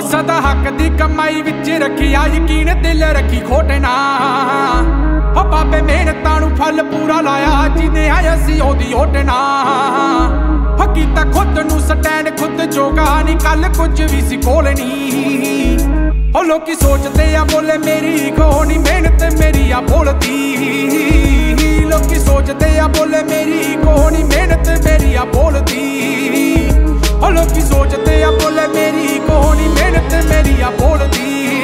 सदा हक दी कमाई विच रखिया यकीन दिल रखी खोटे ना। हो बाबे मेहनतां नूं फल पूरा लाया जिन्हें है असी ओदी ओटे ना। हो कीता खुद नूं स्टैंड खुद जोगा नी कल कुछ भी सी कोल नी। हो लोकी सोचते आ बोले मेरी कोनी मेहनत मेरी आ बोलदी। लोकी सोचते आ बोले मेरी कोनी मेहनत मेरी आ बोलदी। हो लोकी सोचते आ बोले मेरी कोनी मेहनत मेरी आ बोलदी।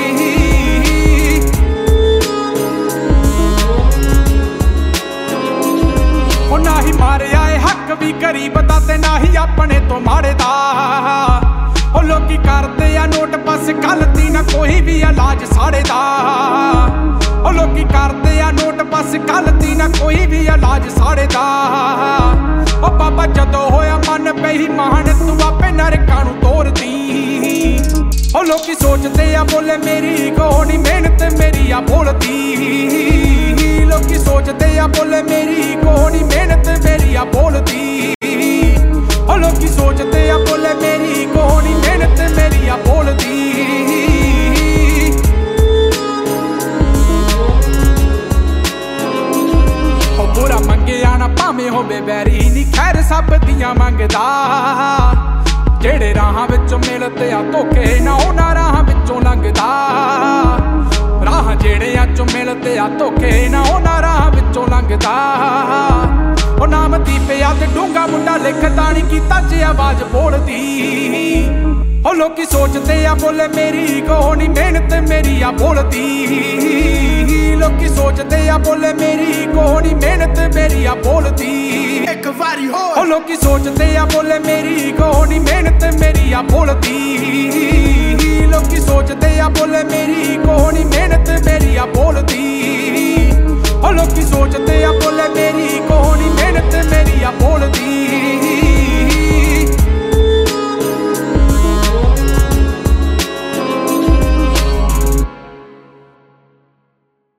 हो ना ही मारे आए हक भी गरीब दा ते ना ही अपने तो माड़े दा। हो लोकी करते आ नोट बस गलती ना कोई भी इलाज साड़े दा। हो लोकी करते आ नोट बस गलती ना कोई भी इलाज साड़े दा। ओ बाबा जदों होया मन बेईमान तू आपे नरकां नूं तोरदी। ओ लोकी सोचते आ बोले मेरी कोनी मेहनत मेरी आ बोलदी। लोकी सोचते आ बोले मेरी कोनी मेहनत मेरी आ बोलदी। ओ लोकी सोचते आ बोले मेरी कोनी मेहनत मेरी आ बोलदी। ओ बुरा मंगिया ना भावें होवे बैरी नी खैर सब दियां मंगदा। जेड़े राहां विचों मिलदे आ धोखे ना उन्हां राहां विचों लंघदा। राह जेड़े चों मिलदे आ धोखे ना उन्हां राहां विचों लंघदा। ओ नाम दीपिया ते डूंगा मुंडा लिखदा नी कीता जे आवाज बोलदी। ओ लोकी सोचते आ बोले मेरी कोनी मेहनत मेरी आ बोलदी। लोकी सोचते आ बोले मेरी कोनी मेहनत मेरी आ बोलदी। ओ लोकी सोचते आ बोले मेरी कोनी मेहनत मेरी आ बोलदी। लोकी सोचते आ बोले मेरी कोनी मेहनत मेरी आ